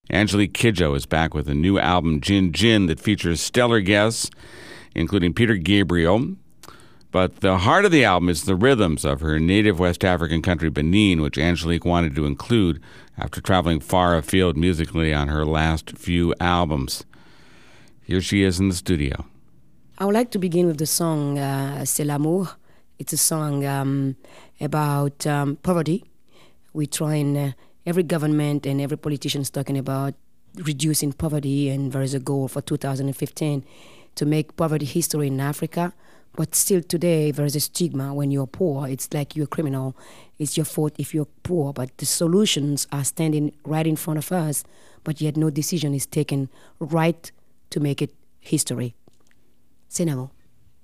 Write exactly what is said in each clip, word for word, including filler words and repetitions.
Angelique Kidjo is back with a new album, Gin Gin, that features stellar guests, including Peter Gabriel. But the heart of the album is the rhythms of her native West African country, Benin, which Angelique wanted to include after traveling far afield musically on her last few albums. Here she is in the studio. I would like to begin with the song uh, C'est l'amour. It's a song um, about um, poverty. We try and uh, every government and every politician is talking about reducing poverty, and there is a goal for two thousand fifteen to make poverty history in Africa. But still today, there is a stigma. When you're poor, it's like you're a criminal. It's your fault if you're poor. But the solutions are standing right in front of us, but yet no decision is taken right to make it history. C'est l'amour.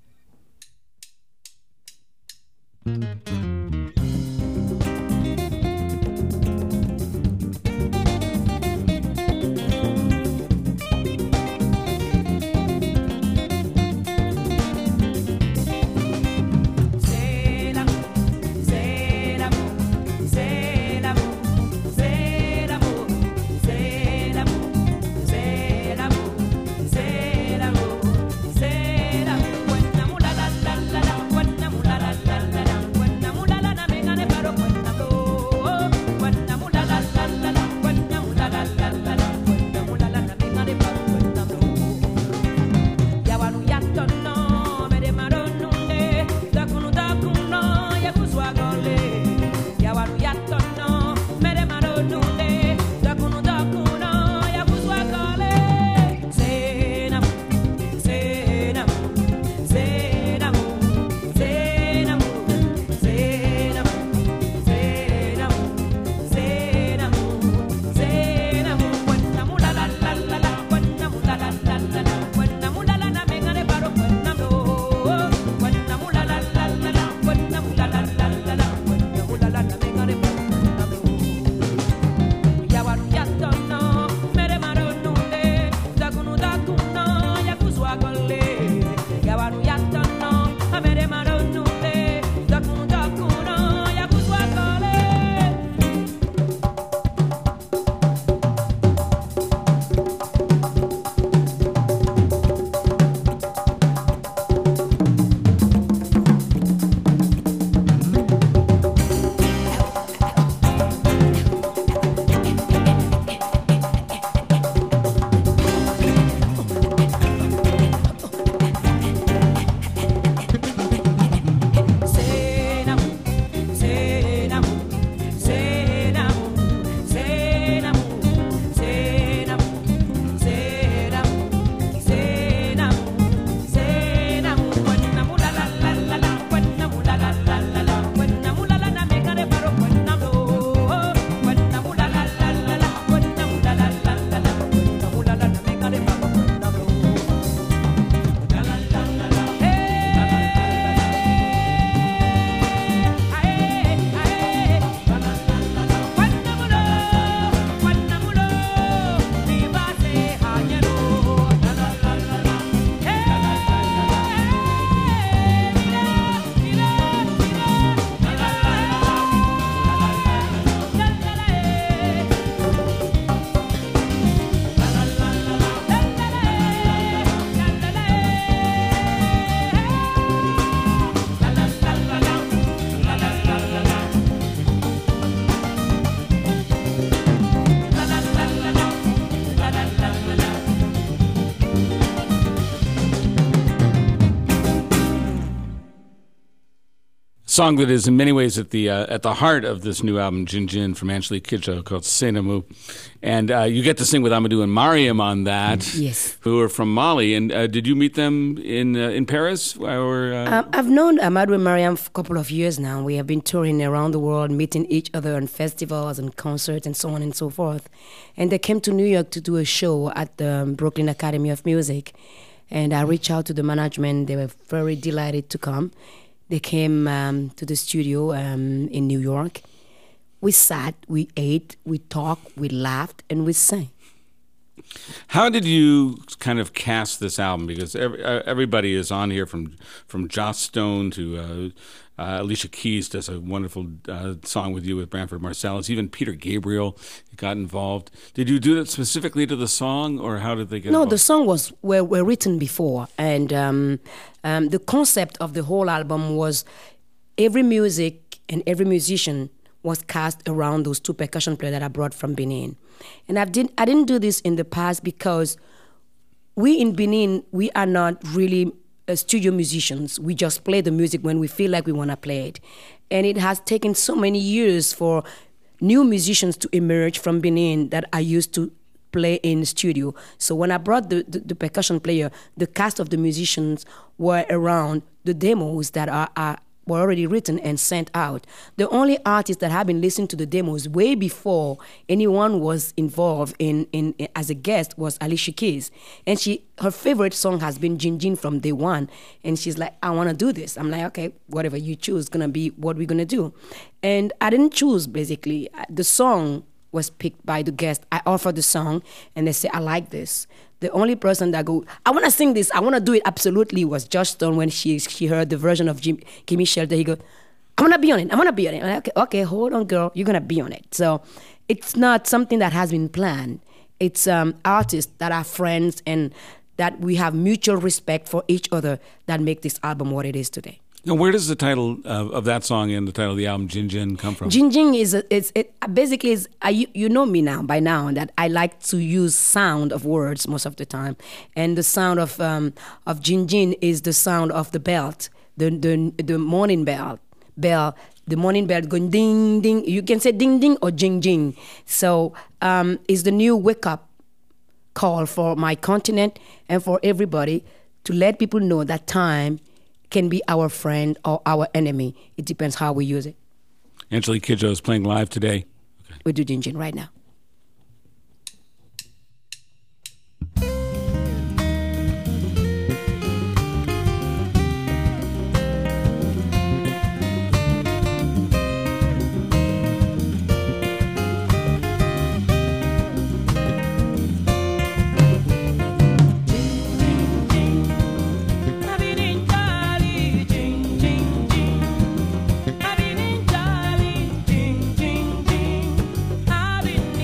Song that is in many ways at the uh, at the heart of this new album, Gin Gin, from Angelique Kidjo, called C'est l'amour. And uh, you get to sing with Amadou and Mariam on that, yes, who are from Mali. And uh, did you meet them in uh, in Paris? Or uh... um, I've known Amadou and Mariam for a couple of years now. We have been touring around the world, meeting each other on festivals and concerts and so on and so forth. And they came to New York to do a show at the Brooklyn Academy of Music. And I reached out to the management. They were very delighted to come. They came um, to the studio um, in New York. We sat, we ate, we talked, we laughed, and we sang. How did you kind of cast this album? Because every, uh, everybody is on here, from from Joss Stone to uh, uh, Alicia Keys does a wonderful uh, song with you with Branford Marsalis. Even Peter Gabriel got involved. Did you do that specifically to the song, or how did they get no, involved? The song was were, were written before, and um, um, the concept of the whole album was every music and every musician was cast around those two percussion players that I brought from Benin. And I didn't, I didn't do this in the past because we in Benin, we are not really uh, studio musicians. We just play the music when we feel like we want to play it. And it has taken so many years for new musicians to emerge from Benin that I used to play in studio. So when I brought the, the, the percussion player, the cast of the musicians were around the demos that are, are were already written and sent out. The only artist that have been listening to the demos way before anyone was involved in, in, in as a guest was Alicia Keys. And she her favorite song has been Jin Jin from day one. And she's like, I want to do this. I'm like, okay, whatever you choose is going to be what we're going to do. And I didn't choose, basically. The song was picked by the guest. I offered the song, and they say, I like this. The only person that go, I want to sing this, I want to do it absolutely, was Joss Stone. When she she heard the version of Jim, Gimme Shelter, he go, I want to be on it, I want to be on it. I'm like, okay, okay, hold on, girl, you're going to be on it. So it's not something that has been planned. It's um, artists that are friends and that we have mutual respect for each other that make this album what it is today. Now, where does the title of, of that song and the title of the album, Jin Jin, come from? Jin Jin is, a, it's, it basically, is, I, you, you know me now, by now, that I like to use sound of words most of the time. And the sound of um, of Jin Jin is the sound of the bell, the, the, the morning bell, bell, the morning bell going ding, ding. You can say ding, ding or jing, jing. So um, it's the new wake-up call for my continent and for everybody to let people know that time can be our friend or our enemy. It depends how we use it. Angelique Kidjo is playing live today. Okay. We do Jin Jin right now. I've been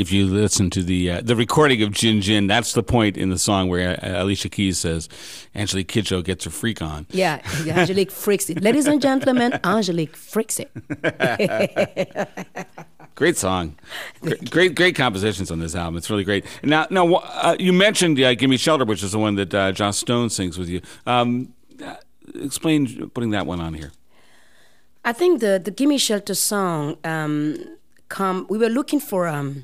if you listen to the uh, the recording of Gin Gin, that's the point in the song where uh, Alicia Keys says, Angelique Kidjo gets her freak on. Yeah, Angelique freaks it. Ladies and gentlemen, Angelique freaks it. Great song. Great, great, great compositions on this album. It's really great. Now, now uh, you mentioned uh, Gimme Shelter, which is the one that uh, Joss Stone sings with you. Um, uh, explain putting that one on here. I think the, the Gimme Shelter song, um, come, we were looking for um,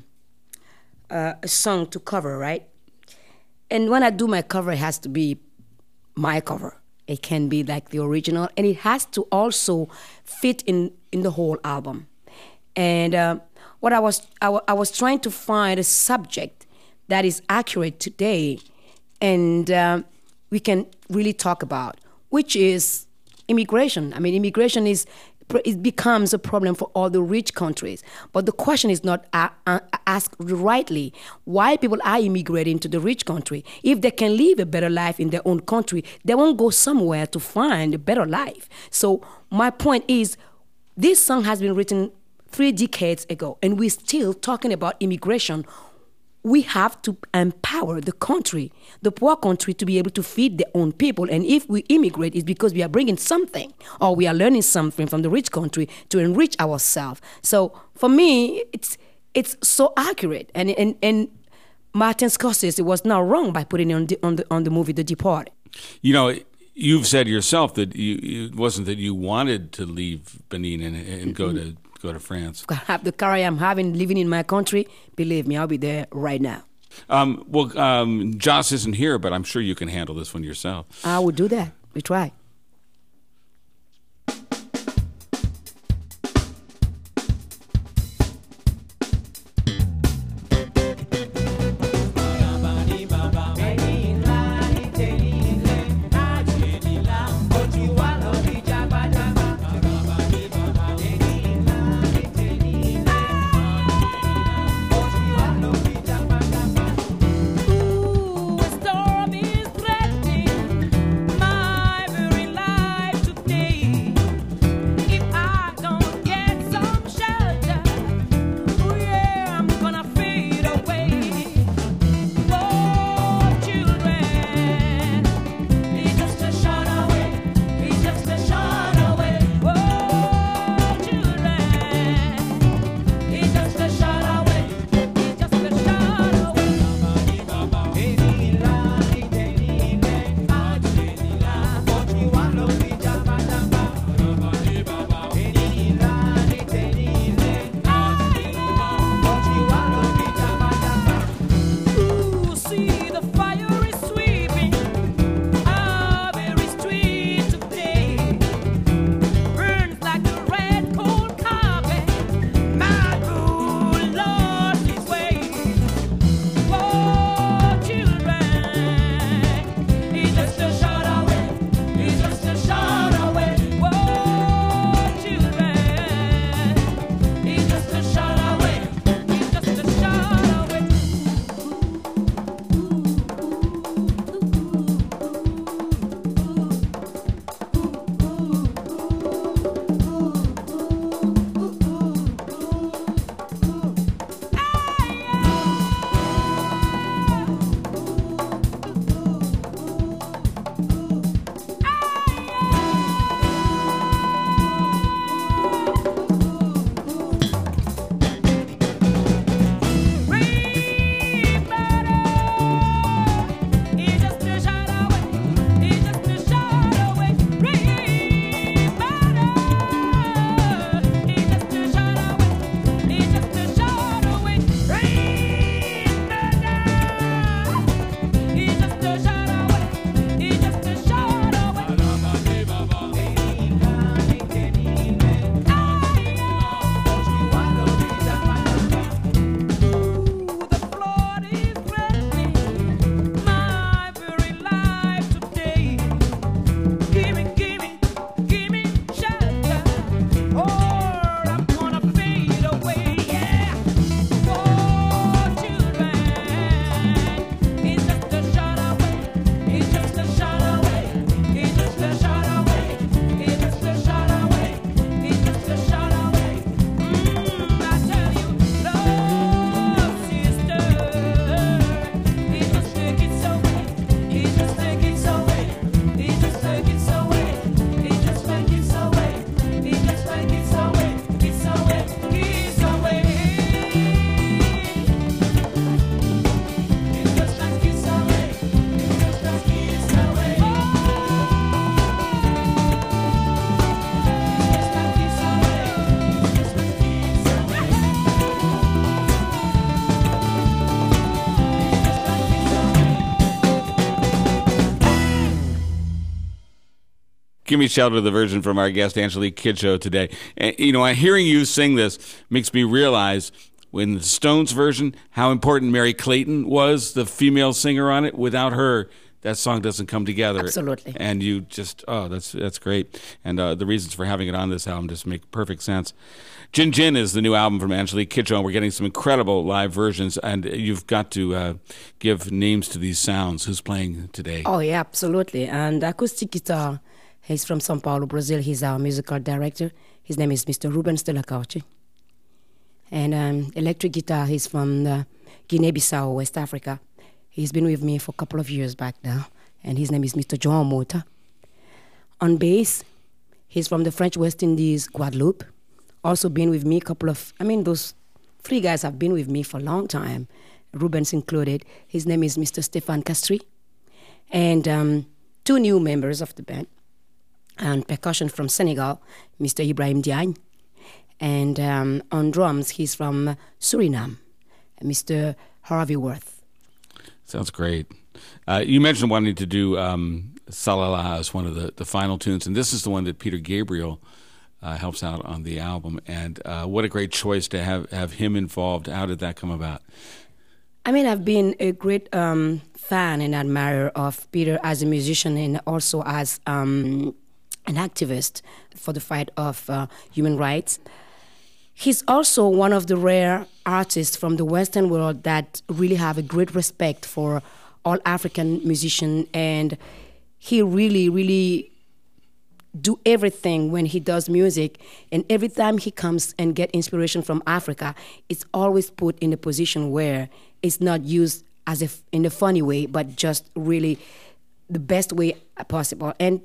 uh, a song to cover, right? And when I do my cover, it has to be my cover. It can be like the original, and it has to also fit in, in the whole album. And uh, what I was I, w- I was trying to find a subject that is accurate today, and uh, we can really talk about, which is immigration. I mean, immigration is it becomes a problem for all the rich countries. But the question is not uh, uh, asked rightly why people are immigrating to the rich country. If they can live a better life in their own country, they won't go somewhere to find a better life. So my point is, this song has been written three decades ago, and we're still talking about immigration. We have to empower the country, the poor country, to be able to feed their own people. And if we immigrate, it's because we are bringing something, or we are learning something from the rich country to enrich ourselves. So for me, it's it's so accurate. And and, and Martin Scorsese was not wrong by putting it on the, on the, on the movie The Departed. You know, you've said yourself that you, it wasn't that you wanted to leave Benin and, and go to go to France. If I have the career I'm having living in my country, believe me, I'll be there right now. Um, well, um, Joss isn't here, but I'm sure you can handle this one yourself. I will do that. We try. Ooh, a storm is threatening my very Gimme Shelter, the version from our guest Angelique Kidjo today. And, you know, hearing you sing this makes me realize, in the Stones version, how important Mary Clayton was, the female singer on it. Without her, that song doesn't come together. Absolutely. And you just, oh, that's that's great. And uh, the reasons for having it on this album just make perfect sense. Gin Gin is the new album from Angelique Kidjo, and we're getting some incredible live versions. And you've got to uh, give names to these sounds. Who's playing today? Oh, yeah, absolutely. And acoustic guitar, he's from São Paulo, Brazil. He's our musical director. His name is Mister Ruben Stella Cauchi. And um, electric guitar, he's from uh, Guinea-Bissau, West Africa. He's been with me for a couple of years back now, and his name is Mister João Mota. On bass, he's from the French West Indies, Guadeloupe. Also been with me a couple of, I mean, those three guys have been with me for a long time, Rubens included. His name is Mister Stéphane Castri. And um, two new members of the band. And percussion from Senegal, Mister Ibrahim Diagne. And um, on drums, he's from Suriname, Mister Harvey Worth. Sounds great. Uh, you mentioned wanting to do um, Salala as one of the, the final tunes, and this is the one that Peter Gabriel uh, helps out on the album. And uh, what a great choice to have, have him involved. How did that come about? I mean, I've been a great um, fan and admirer of Peter as a musician and also as um, an activist for the fight of uh, human rights. He's also one of the rare artists from the Western world that really have a great respect for all African musicians, and he really, really do everything when he does music. And every time he comes and get inspiration from Africa, it's always put in a position where it's not used as if in a funny way, but just really the best way possible. And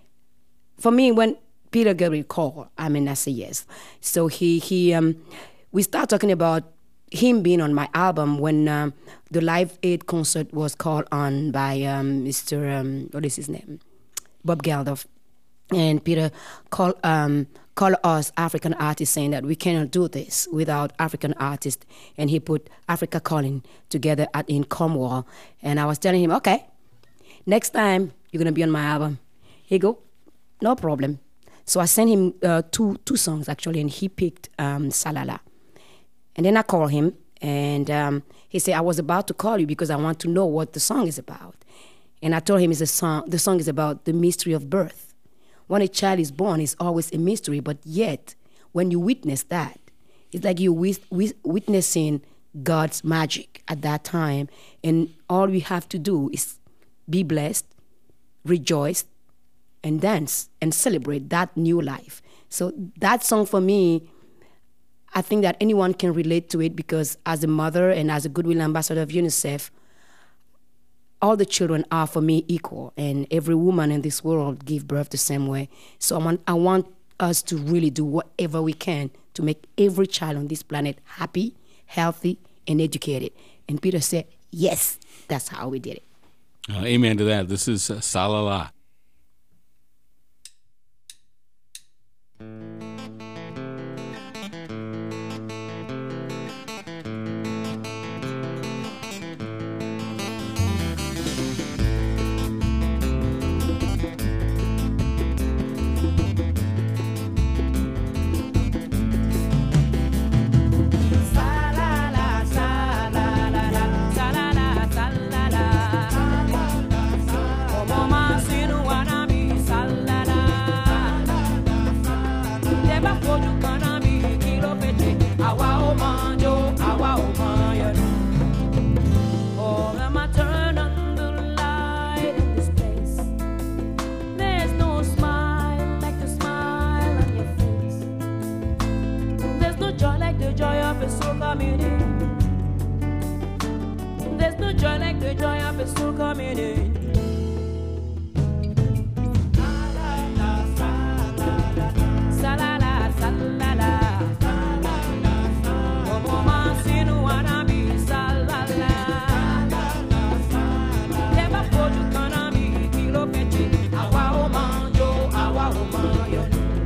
for me, when Peter Gabriel called, I mean, I say yes. So he, he um, we start talking about him being on my album when um, the Live Aid concert was called on by um, Mister Um, what is his name? Bob Geldof. And Peter called, um, called us African artists saying that we cannot do this without African artists. And he put Africa Calling together at, in Cornwall. And I was telling him, okay, next time you're going to be on my album. He go, no problem. So I sent him uh, two two songs, actually, and he picked um, Salala. And then I called him, and um, he said, I was about to call you because I want to know what the song is about. And I told him it's a song, the song is about the mystery of birth. When a child is born, it's always a mystery, but yet, when you witness that, it's like you're wis- wis- witnessing God's magic at that time, and all we have to do is be blessed, rejoice, and dance and celebrate that new life. So that song for me, I think that anyone can relate to it because as a mother and as a Goodwill Ambassador of UNICEF, all the children are for me equal, and every woman in this world give birth the same way. So I want, I want us to really do whatever we can to make every child on this planet happy, healthy, and educated. And Peter said, yes, that's how we did it. Uh, amen to that. This is uh, Salala. There's no joy like the joy of a soul coming in. Salala, salala. Como masinu wanami salala. Teba foju kanami kilo pechi. Awa o manjo, awa o manjo.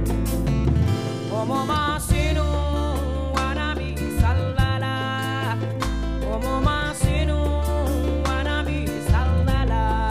Como masinu wanami salala. Como masinu wanami salala.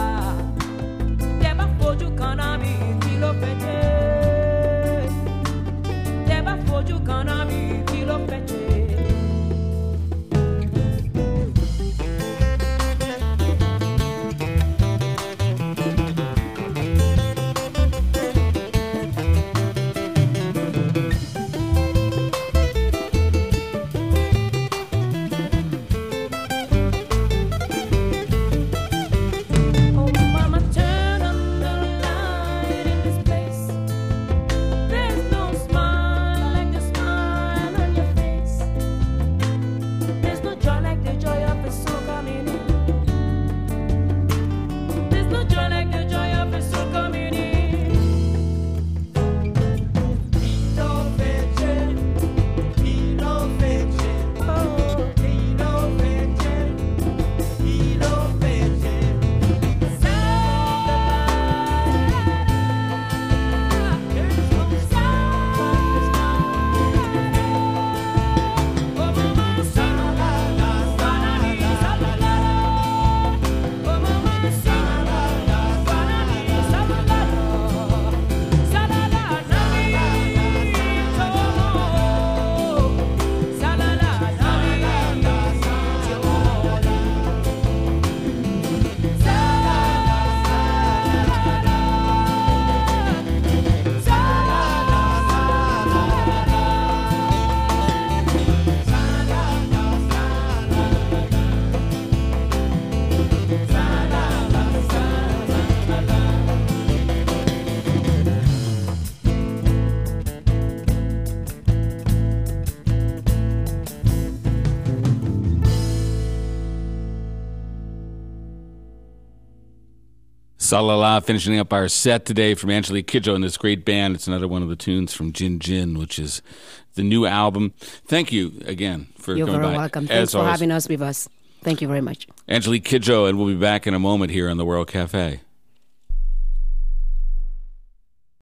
Salala, finishing up our set today from Angelique Kidjo and this great band. It's another one of the tunes from Gin Gin, which is the new album. Thank you again for You're coming by. very welcome. Thanks As for always. having us with us. Thank you very much. Angelique Kidjo, and we'll be back in a moment here on the World Cafe.